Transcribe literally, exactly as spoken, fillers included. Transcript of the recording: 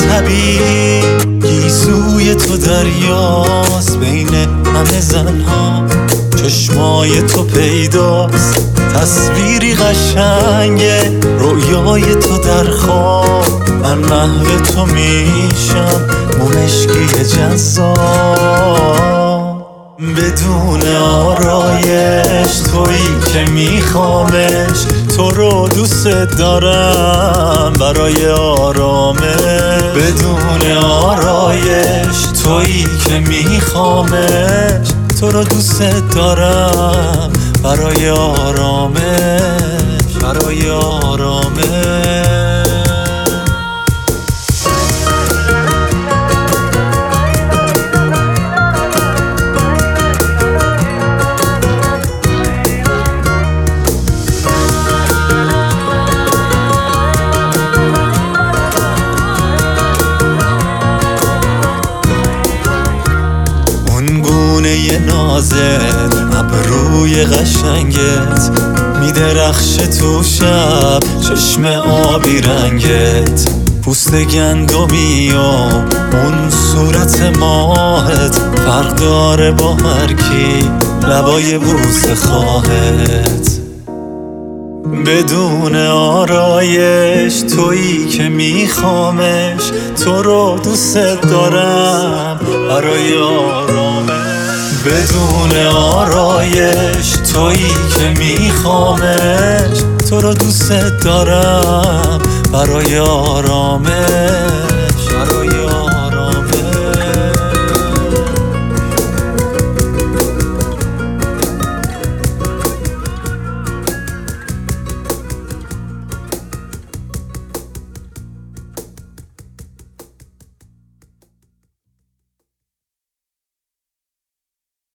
حبیب گیسوی تو دریاست بین همه زنها، چشمای تو پیداست تصویری قشنگه، رویای تو در خواب من محو تو میشم، مشکی جذاب بدون آرایش، تویی که میخوامش، تو رو دوست دارم برای آرامش. بدون آرایش تویی که میخوامش، تو رو دوست دارم برای آرامش، برای آرامش. گونه نازت، ابروی قشنگت میدرخشه تو شب، چشم آبی رنگت، پوست گندمی و اون صورت ماهت، فرق داره با هر کی لبای بوسه خواهت. بدون آرایش تویی که میخوامش، تو رو دوست دارم برای آرامش. بدون آرایش تویی که میخوامش، تو رو دوست دارم برای آرامش.